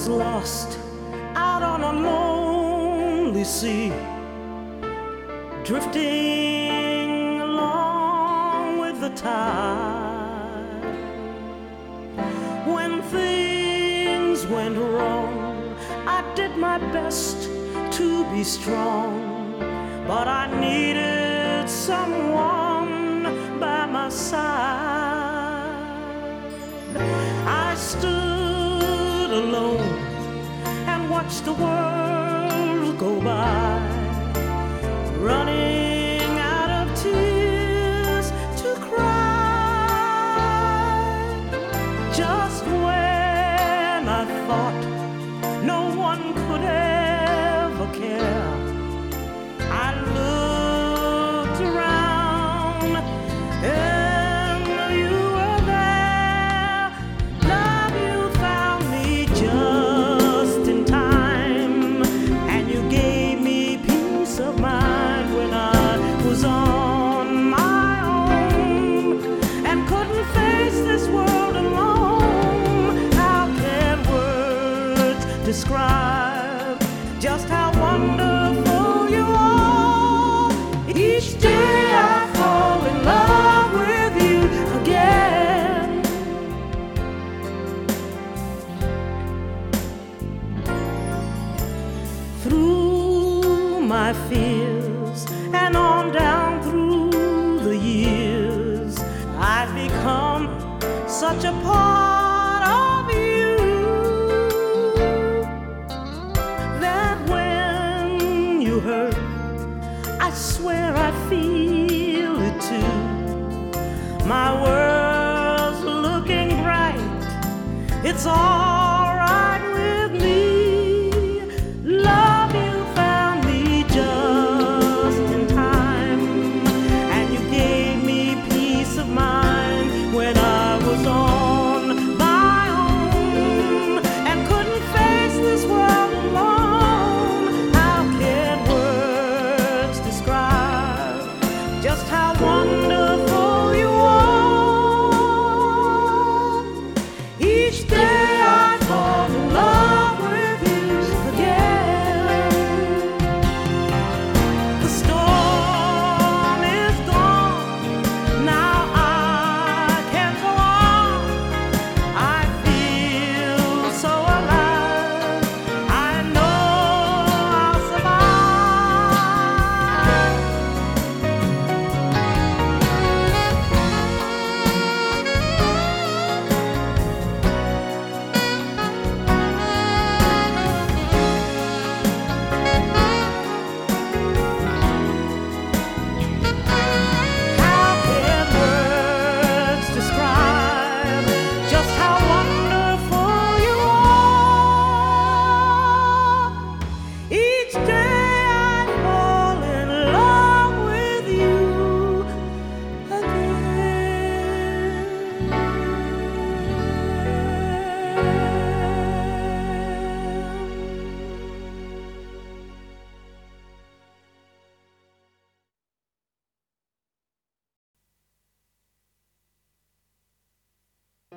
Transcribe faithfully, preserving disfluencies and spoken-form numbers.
was lost out on a lonely sea, drifting along with the tide. When things went wrong, I did my best to be strong, but I needed someone by my side. I stood alone and watched the world go by, running out of tears to cry. Just when I thought no one could ever care, I looked around and you were there. Love, you found me just in time, and you gave me peace of mind when I was on my own and couldn't face this world alone. How can words describe just how wonderful you are? Each day I fall in love with you again. Through my fears and on down through the years, I've become such a part of you that when you hurt, I swear I feel it too. My world's looking bright, it's all